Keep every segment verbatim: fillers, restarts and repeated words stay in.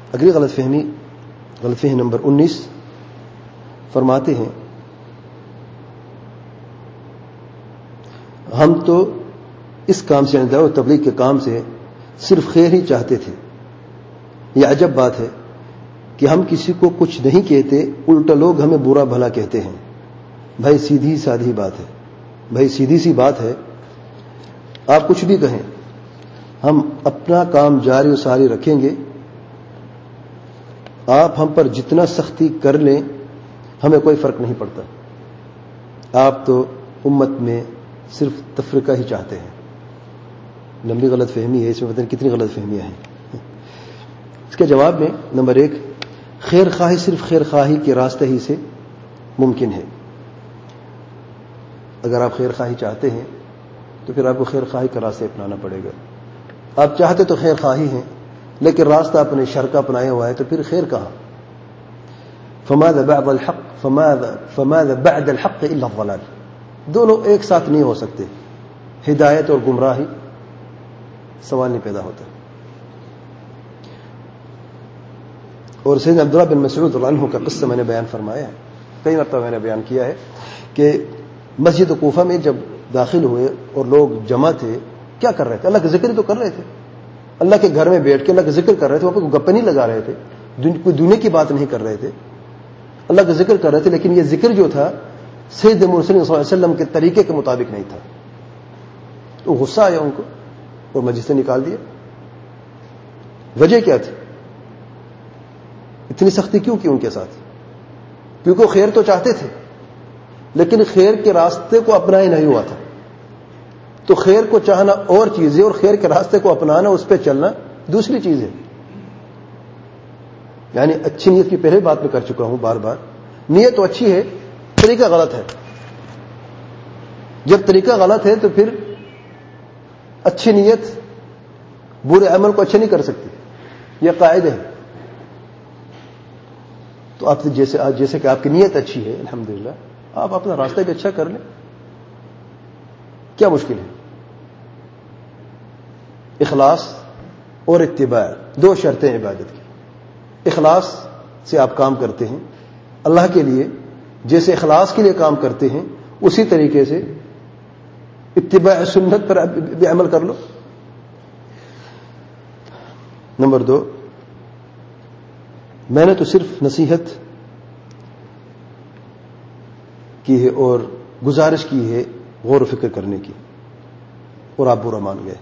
اگلی غلط فہمی غلط فہمی نمبر انیس فرماتے ہیں ہم تو اس کام سے یعنی دعوت تبلیغ کے کام سے صرف خیر ہی چاہتے تھے. یہ عجب بات ہے کہ ہم کسی کو کچھ نہیں کہتے، الٹا لوگ ہمیں برا بھلا کہتے ہیں. بھائی سیدھی سادھی بات ہے، بھائی سیدھی سی بات ہے. آپ کچھ بھی کہیں، ہم اپنا کام جاری و ساری رکھیں گے. آپ ہم پر جتنا سختی کر لیں ہمیں کوئی فرق نہیں پڑتا. آپ تو امت میں صرف تفرقہ ہی چاہتے ہیں. لمبی غلط فہمی ہے، اس میں پتہ نہیں کتنی غلط فہمیاں ہیں. اس کے جواب میں نمبر ایک، خیر خواہی صرف خیر خواہی کے راستے ہی سے ممکن ہے. اگر آپ خیر خواہی چاہتے ہیں تو پھر آپ کو خیر خواہی کا راستہ اپنانا پڑے گا. آپ چاہتے تو خیر خواہی ہیں لیکن راستہ اپنے شر کا اپنایا ہوا ہے تو پھر خیر کہاں؟ فماذا بعد الحق فماذا فماذا بعد الحق الا الضلال. دونوں ایک ساتھ نہیں ہو سکتے. ہدایت اور گمراہی سوال نہیں پیدا ہوتا. اور سیدنا عبداللہ بن مسعود رضی اللہ عنہ کا قصہ میں نے بیان فرمایا ہے، کئی مرتبہ میں نے بیان کیا ہے کہ مسجد کوفہ میں جب داخل ہوئے اور لوگ جمع تھے، کیا کر رہے تھے؟ اللہ کا ذکر تو کر رہے تھے. اللہ کے گھر میں بیٹھ کے اللہ کا ذکر کر رہے تھے. وہاں پہ گپے نہیں لگا رہے تھے، کوئی دنیا کی بات نہیں کر رہے تھے، اللہ کا ذکر کر رہے تھے. لیکن یہ ذکر جو تھا سید مرسلین صلی اللہ علیہ وسلم کے طریقے کے مطابق نہیں تھا. تو غصہ آیا ان کو اور مسجد سے نکال دیا. وجہ کیا تھی؟ اتنی سختی کیوں کی ان کے ساتھ؟ کیونکہ وہ خیر تو چاہتے تھے لیکن خیر کے راستے کو اپنا ہی نہیں ہوا تھا. تو خیر کو چاہنا اور چیز ہے اور خیر کے راستے کو اپنانا، اس پہ چلنا دوسری چیز ہے. یعنی اچھی نیت کی پہلے بات میں کر چکا ہوں بار بار، نیت تو اچھی ہے، طریقہ غلط ہے. جب طریقہ غلط ہے تو پھر اچھی نیت برے عمل کو اچھا نہیں کر سکتی. یہ قاعدہ ہے. تو آپ جیسے جیسے کہ آپ کی نیت اچھی ہے الحمدللہ، آپ اپنا راستہ بھی اچھا کر لیں. کیا مشکل ہے؟ اخلاص اور اتباع دو شرطیں عبادت کی. اخلاص سے آپ کام کرتے ہیں اللہ کے لیے، جیسے اخلاص کے لیے کام کرتے ہیں اسی طریقے سے اتباع سنت پر بھی عمل کر لو. نمبر دو، میں نے تو صرف نصیحت کی ہے اور گزارش کی ہے غور و فکر کرنے کی، اور آپ برا مان گئے.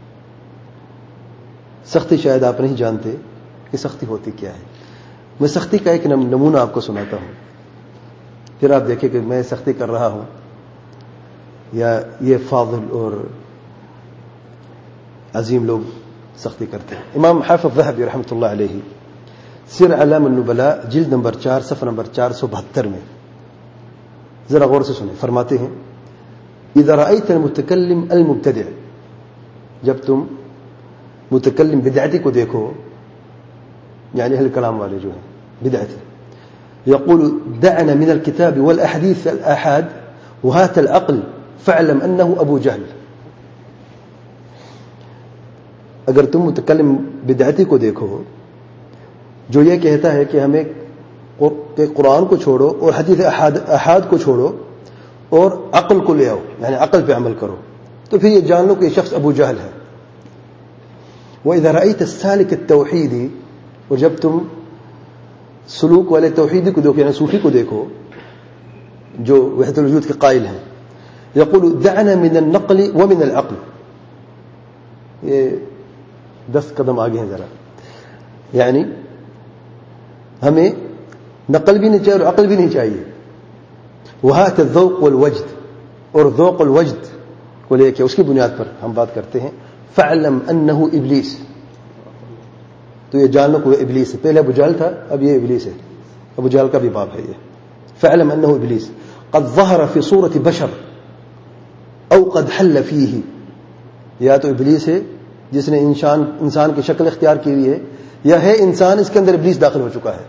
سختی شاید آپ نہیں جانتے کہ سختی ہوتی کیا ہے. میں سختی کا ایک نمونہ آپ کو سناتا ہوں، پھر آپ دیکھیں کہ میں سختی کر رہا ہوں یا یہ فاضل اور عظیم لوگ سختی کرتے ہیں. امام حافظ ذہبی رحمۃ اللہ علیہ سیر اعلام النبلاء جلد نمبر چار صفحہ نمبر چار سو بہتر میں ذرا غور سے سنیں، فرماتے ہیں اذا رأيت المتکلم المبتدع، جب تم متکلم بدعتی کو دیکھو، یعنی اہل کلام والے جو ہیں بدعتی، يقول دعنا من الكتاب والاحاديث الاحاد وهات العقل فاعلم انه ابو جہل. اگر تم متکلم بدعتی کو دیکھو جو یہ کہتا ہے کہ ہمیں کہ قرآن کو چھوڑو اور حدیث احاد احاد کو چھوڑو اور عقل کو لے آؤ، یعنی عقل پہ عمل کرو، تو پھر یہ جان لو کہ یہ شخص ابو جہل ہے. وَإِذَا رَأَيْتَ السَّالِكَ التَّوْحِيدِ، اور جب تم سلوک والے توحیدی کو دیکھو، یعنی صوفی کو دیکھو جو وحدت الوجود کے قائل ہیں، يقول دعنا من النقل ومن العقل، یہ دس قدم آگے ہیں ذرا، یعنی ہمیں نقل بھی نہیں چاہیے اور عقل بھی نہیں چاہیے. وہات الذوق والوجد، اور ذوق الوجد کو لے کے اس کی بنیاد پر ہم بات کرتے ہیں. فعلم انه ابلیس، تو یہ جان لو کہ وہ ابلیس ہے. پہلے ابو جہل تھا، اب یہ ابلیس ہے. ابو جہل کا بھی باب ہے یہ. فعلم انه ابلیس قد ظهر في صورة بشر او قد حل فيه، یا تو ابلیس ہے جس نے انسان انسان کی شکل اختیار کی ہوئی ہے، یا ہے انسان اس کے اندر ابلیس داخل ہو چکا ہے.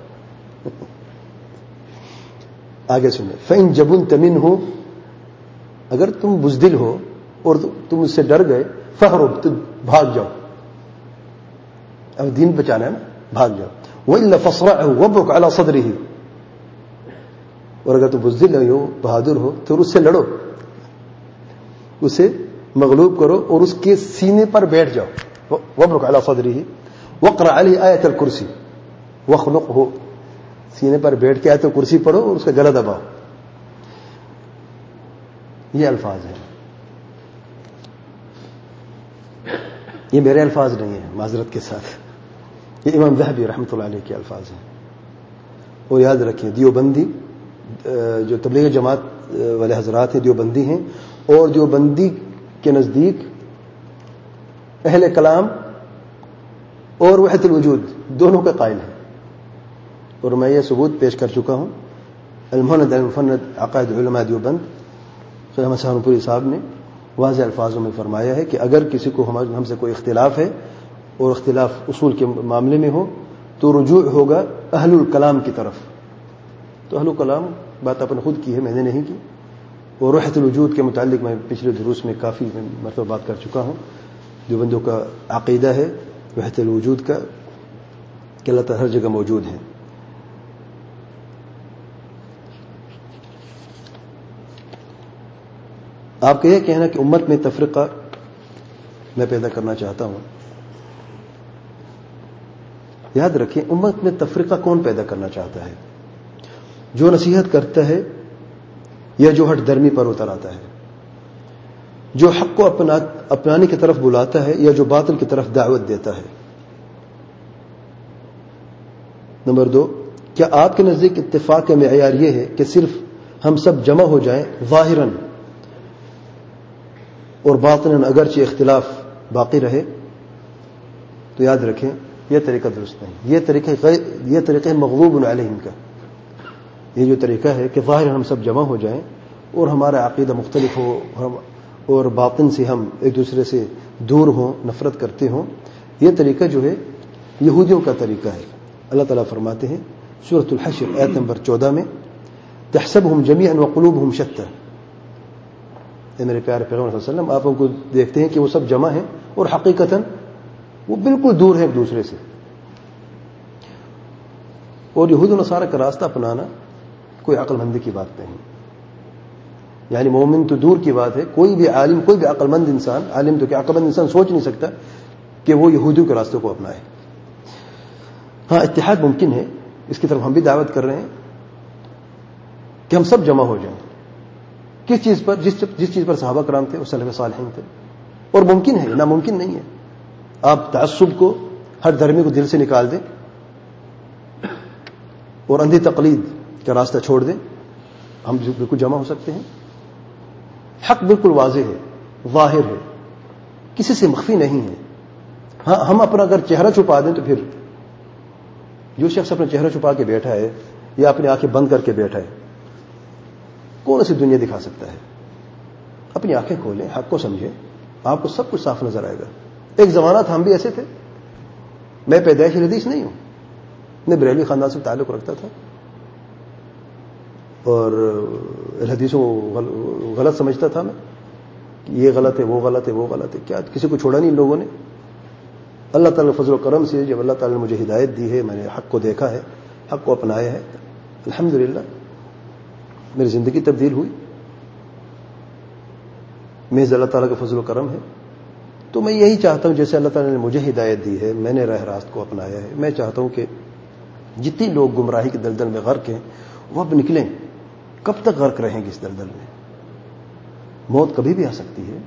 آگے سنیں، فَإِن جَبُنْتَ مِنْهُ، اگر تم بزدل ہو اور تم اس سے ڈر گئے، فَهْرُبْ، تو بھاگ جاؤ. اب دین بچانا ہے نا، بھاگ جاؤ. وَإِلَّا فَاصْرَعْهُ وَابْرُكْ عَلَى صَدْرِهِ. اور اگر تو بزدل ہو, بہادر ہو, تو اس سے لڑو, اسے مغلوب کرو اور اس کے سینے پر بیٹھ جاؤ. وَابْرُكْ عَلَى صَدْرِهِ وَاقْرَأْ عَلَيْهِ آيَةَ الْكُرْسِي وَاخْلُقْهُ. سینے پر بیٹھ کے آیت الکرسی پڑھو اور اس کا گلا دباؤ. یہ الفاظ ہیں, یہ میرے الفاظ نہیں ہیں معذرت کے ساتھ, یہ امام ذہبی رحمۃ اللہ علیہ کے الفاظ ہیں. اور یاد رکھیں دیوبندی جو تبلیغ جماعت والے حضرات ہیں دیوبندی ہیں, اور دیوبندی کے نزدیک اہل کلام اور وحدت الوجود دونوں کے قائل ہیں. اور میں یہ ثبوت پیش کر چکا ہوں. المہند المفند عقائد علماء دیوبند خواجہ احمد سہارنپوری صاحب نے واضح الفاظوں میں فرمایا ہے کہ اگر کسی کو ہم سے کوئی اختلاف ہے اور اختلاف اصول کے معاملے میں ہو تو رجوع ہوگا اہل الکلام کی طرف. تو اہل الکلام بات آپ نے خود کی ہے, میں نے نہیں کی. اور وحدت الوجود کے متعلق میں پچھلے دروس میں کافی مرتبہ بات کر چکا ہوں. دیوبندوں کا عقیدہ ہے وحدت الوجود کا کہ اللہ تعالی ہر جگہ موجود ہے. آپ کا یہ کہنا کہ امت میں تفرقہ میں پیدا کرنا چاہتا ہوں, یاد رکھیں امت میں تفرقہ کون پیدا کرنا چاہتا ہے؟ جو نصیحت کرتا ہے یا جو ہٹ درمی پر اتر آتا ہے, جو حق کو اپنا اپنانے کی طرف بلاتا ہے یا جو باطل کی طرف دعوت دیتا ہے. نمبر دو, کیا آپ کے نزدیک اتفاق کا معیار یہ ہے کہ صرف ہم سب جمع ہو جائیں ظاہراً اور باطناً اگرچہ اختلاف باقی رہے؟ تو یاد رکھیں یہ طریقہ درست نہیں. یہ طریقہ یہ طریقہ مغلوب علیہم کا. یہ جو طریقہ ہے کہ ظاہر ہم سب جمع ہو جائیں اور ہمارا عقیدہ مختلف ہو اور باطن سے ہم ایک دوسرے سے دور ہوں, نفرت کرتے ہوں, یہ طریقہ جو ہے یہودیوں کا طریقہ ہے. اللہ تعالیٰ فرماتے ہیں سورۃ الحشر آیت نمبر چودہ میں, تحسبهم جميعا وقلوبهم شتى. اے میرے پیارے پیغمبر صلی اللہ علیہ وسلم, آپ ان کو دیکھتے ہیں کہ وہ سب جمع ہیں اور حقیقتاً وہ بالکل دور ہیں ایک دوسرے سے. اور یہود و نصارہ کا راستہ اپنانا کوئی عقل مندی کی بات نہیں. یعنی مومن تو دور کی بات ہے, کوئی بھی عالم, کوئی بھی عقل مند انسان, عالم تو کیا عقل مند انسان سوچ نہیں سکتا کہ وہ یہودیوں کے راستے کو اپنائے. ہاں اتحاد ممکن ہے, اس کی طرف ہم بھی دعوت کر رہے ہیں کہ ہم سب جمع ہو جائیں. کس چیز پر؟ جس جس چیز پر صحابہ کرام تھے اور سلف صالحین تھے. اور ممکن ہے, ناممکن نہیں ہے. آپ تعصب کو, ہر دھرمی کو دل سے نکال دیں اور اندھی تقلید کا راستہ چھوڑ دیں, ہم بالکل جمع ہو سکتے ہیں. حق بالکل واضح ہے, ظاہر ہے, کسی سے مخفی نہیں ہے. ہاں ہم اپنا اگر چہرہ چھپا دیں تو پھر جو شخص اپنا چہرہ چھپا کے بیٹھا ہے یا اپنی آنکھیں بند کر کے بیٹھا ہے, کون سی دنیا دکھا سکتا ہے؟ اپنی آنکھیں کھولیں, حق کو سمجھیں, آپ کو سب کچھ صاف نظر آئے گا. ایک زمانہ تھا ہم بھی ایسے تھے. میں پیدائش حدیث نہیں ہوں, میں بریلوی خاندان سے تعلق رکھتا تھا اور حدیثوں کو غلط سمجھتا تھا میں, یہ غلط ہے, وہ غلط ہے, وہ غلط ہے. کیا کسی کو چھوڑا نہیں ان لوگوں نے؟ اللہ تعالیٰ فضل و کرم سے جب اللہ تعالیٰ نے مجھے ہدایت دی ہے, میں نے حق کو دیکھا ہے, حق کو اپنایا ہے, الحمدللہ میری زندگی تبدیل ہوئی. محض اللہ تعالیٰ کا فضل و کرم ہے. تو میں یہی چاہتا ہوں, جیسے اللہ تعالیٰ نے مجھے ہدایت دی ہے, میں نے راہ راست کو اپنایا ہے, میں چاہتا ہوں کہ جتنے لوگ گمراہی کے دلدل میں غرق ہیں وہ اب نکلیں. کب تک غرق رہیں گے اس دلدل میں؟ موت کبھی بھی آ سکتی ہے.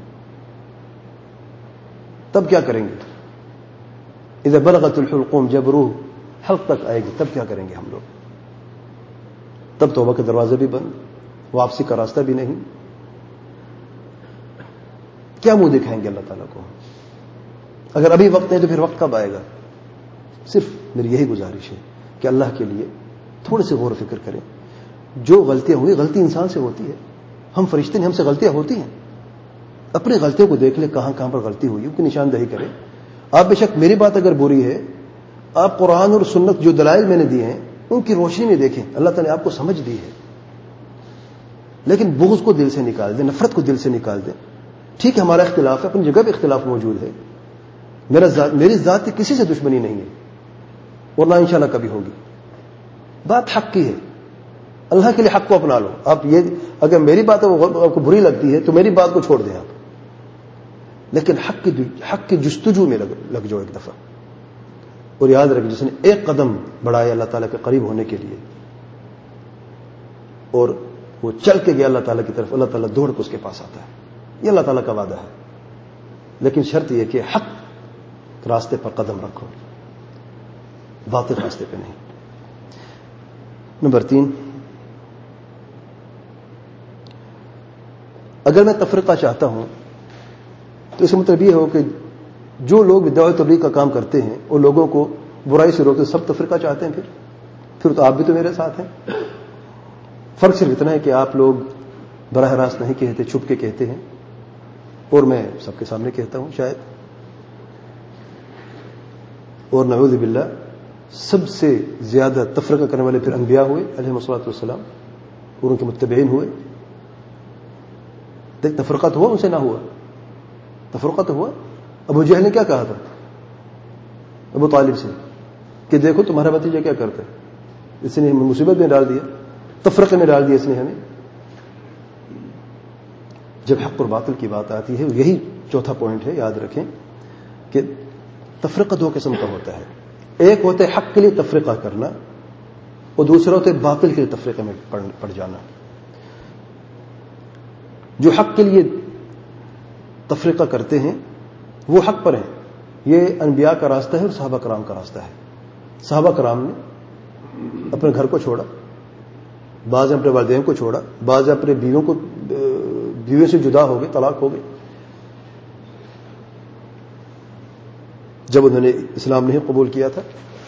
تب کیا کریں گے؟ اذا بلغت الحلقوم, جب روح حلق تک آئے گی تب کیا کریں گے ہم لوگ؟ تب توبہ کے دروازے بھی بند, واپسی کا راستہ بھی نہیں. کیا منہ دکھائیں گے اللہ تعالیٰ کو؟ اگر ابھی وقت نہیں تو پھر وقت کب آئے گا؟ صرف میری یہی گزارش ہے کہ اللہ کے لیے تھوڑے سے غور و فکر کریں. جو غلطیاں ہوئی, غلطی انسان سے ہوتی ہے, ہم فرشتے نہیں, ہم سے غلطیاں ہوتی ہیں. اپنی غلطیوں کو دیکھ لیں, کہاں کہاں پر غلطی ہوئی, ان کی نشاندہی کریں. آپ بے شک میری بات اگر بری ہے, آپ قرآن اور سنت جو دلائل میں نے دیے ہیں ان کی روشنی میں دیکھیں. اللہ تعالیٰ نے آپ کو سمجھ دی ہے, لیکن بغض کو دل سے نکال دیں, نفرت کو دل سے نکال دیں. ٹھیک ہے ہمارا اختلاف ہے, اپنی جگہ پہ اختلاف موجود ہے, میرا ذات, میری ذات کی کسی سے دشمنی نہیں ہے, اور نہ انشاءاللہ کبھی ہوگی. بات حق کی ہے, اللہ کے لیے حق کو اپنا لو. آپ یہ اگر میری بات آپ کو بری لگتی ہے تو میری بات کو چھوڑ دیں آپ, لیکن حق کی حق کی جستجو میں لگ, لگ جاؤ ایک دفعہ. اور یاد رکھ, جس نے ایک قدم بڑھایا اللہ تعالیٰ کے قریب ہونے کے لیے اور وہ چل کے گیا اللہ تعالیٰ کی طرف, اللہ تعالیٰ دوڑ کے اس کے پاس آتا ہے. یہ اللہ تعالیٰ کا وعدہ ہے, لیکن شرط یہ کہ حق راستے پر قدم رکھو, باطل راستے پہ نہیں. نمبر تین, اگر میں تفرقہ چاہتا ہوں تو اس کا مطلب یہ ہو کہ جو لوگ دعوت تبلیغ کا کام کرتے ہیں اور لوگوں کو برائی سے روکتے سب تفرقہ چاہتے ہیں, پھر پھر تو آپ بھی تو میرے ساتھ ہیں. فرق صرف اتنا ہے کہ آپ لوگ براہ راست نہیں کہتے, چھپ کے کہتے ہیں, اور میں سب کے سامنے کہتا ہوں شاید. اور نعوذ باللہ سب سے زیادہ تفرقہ کرنے والے پھر انبیاء ہوئے علیہ الصلوۃ والسلام, اور ان کے متبعین ہوئے. دیکھ تفرقہ تو ہوا, ان سے نہ ہوا, تفرقہ تو ہوا. ابو جہل نے کیا کہا تھا ابو طالب سے کہ دیکھو تمہارا بھتیجا کیا کرتا ہے, اس نے ہمیں مصیبت میں ڈال دیا, تفرقے میں ڈال دیا اس نے ہمیں. جب حق اور باطل کی بات آتی ہے, یہی چوتھا پوائنٹ ہے, یاد رکھیں کہ تفرقہ دو قسم کا ہوتا ہے. ایک ہوتا ہے حق کے لیے تفرقہ کرنا, اور دوسرا ہوتا ہے باطل کے لیے تفرقے میں پڑ جانا. جو حق کے لیے تفرقہ کرتے ہیں وہ حق پر ہیں. یہ انبیاء کا راستہ ہے اور صحابہ کرام کا راستہ ہے. صحابہ کرام نے اپنے گھر کو چھوڑا, بعض اپنے والدین کو چھوڑا, بعض اپنے بیویوں کو بیویوں سے جدا ہو گئے, طلاق ہو گئے جب انہوں نے اسلام نہیں قبول کیا تھا.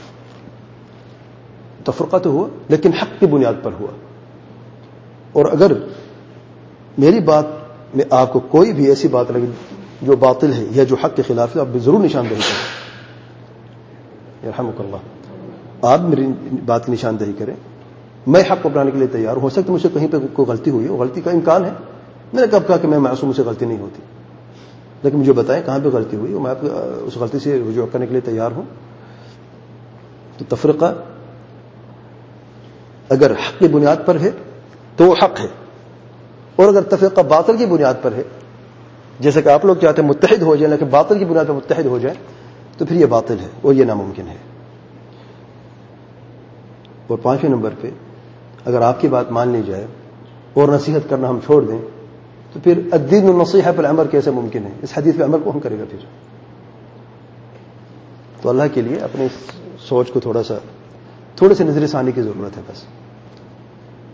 تفرقہ تو ہوا لیکن حق کی بنیاد پر ہوا. اور اگر میری بات میں آپ کو کوئی بھی ایسی بات لگے جو باطل ہے یا جو حق کے خلاف ہے, آپ بھی ضرور نشاندہی کریں. یرحمک اللہ, آپ میری بات کی نشاندہی کریں. میں حق کو اپنانے کے لیے تیار ہوں. ہو سکتا ہے مجھ سے کہیں پہ کوئی غلطی ہوئی ہو, غلطی کا امکان ہے. میں نے کب کہا کہ میں معصوم, سے غلطی نہیں ہوتی, لیکن مجھے بتائیں کہاں پہ غلطی ہوئی, اور میں آپ اس غلطی سے رجوع کرنے کے لیے تیار ہوں. تو تفرقہ اگر حق کی بنیاد پر ہے تو وہ حق ہے, اور اگر تفرقہ باطل کی بنیاد پر ہے, جیسے کہ آپ لوگ چاہتے ہیں متحد ہو جائیں لیکن باطل کی بنیاد پر متحد ہو جائیں, تو پھر یہ باطل ہے اور یہ ناممکن ہے. اور پانچویں نمبر پہ, اگر آپ کی بات مان لی جائے اور نصیحت کرنا ہم چھوڑ دیں, تو پھر الدین النصیحہ پر عمل کیسے ممکن ہے؟ اس حدیث پہ عمل کون کرے گا پھر؟ تو اللہ کے لیے اپنی سوچ کو تھوڑا سا تھوڑے سے نظر ثانی کی ضرورت ہے بس.